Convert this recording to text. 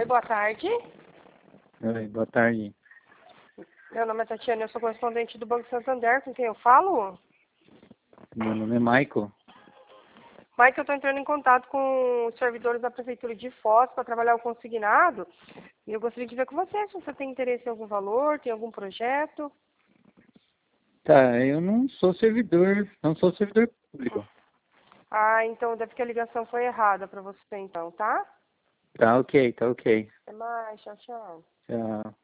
Oi, boa tarde. Oi, boa tarde. Meu nome é Tatiana, eu sou correspondente do Banco Santander, com quem eu falo? Meu nome é Michael. Mike, eu estou entrando em contato com os servidores da Prefeitura de Foz para trabalhar o consignado. E eu gostaria de ver com você se você tem interesse em algum valor, tem algum projeto. Tá, eu não sou servidor público. Ah, então deve que a ligação foi errada para você então, tá? Tá ok, tá ok. Até mais, tchau, tchau. Tchau.